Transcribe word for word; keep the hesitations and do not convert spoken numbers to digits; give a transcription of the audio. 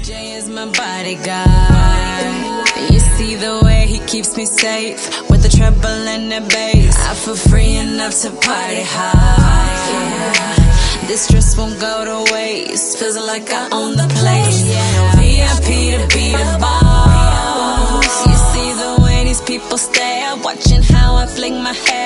J is my bodyguard. You see the way he keeps me safe with the treble and the bass. I feel free enough to party hard. Yeah. This dress won't go to waste. Feels like I own the place. Yeah. V I P to be the boss. You see the way these people stare, watching how I fling my hair.